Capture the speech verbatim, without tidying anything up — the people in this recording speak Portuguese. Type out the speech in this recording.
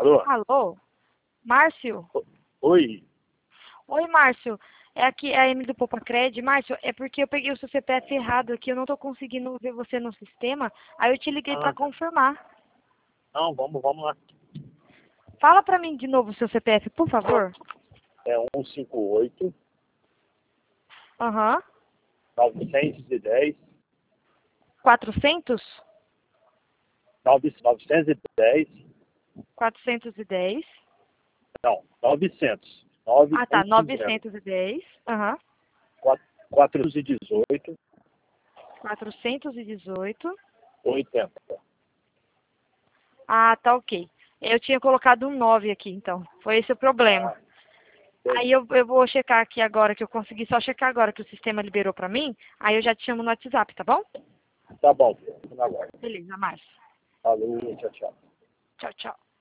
Alô? Alô? Márcio? Oi. Oi, Márcio. É aqui, é a Emily do Popacred. Márcio, é porque eu peguei o seu C P F errado aqui, eu não tô conseguindo ver você no sistema, aí eu te liguei Ah, pra confirmar. não, vamos, vamos lá. Fala pra mim de novo o seu C P F, por favor. É um cinco oito, Aham. novecentos e dez, quatrocentos? nove- novecentos e dez, quatrocentos e dez. não, novecentos, Ah, tá. novecentos, novecentos e dez. Aham. quatrocentos e dezoito, quatrocentos e dezoito. oitenta. Ah, tá ok. Eu tinha colocado um nove aqui, então. Foi esse o problema. Aí eu, eu vou checar aqui agora, que eu consegui só checar agora que o sistema liberou pra mim. Aí eu já te chamo no WhatsApp, tá bom? Tá bom, filho. Na guarda. Beleza, Márcio. Falou, tchau, tchau. Tchau, tchau.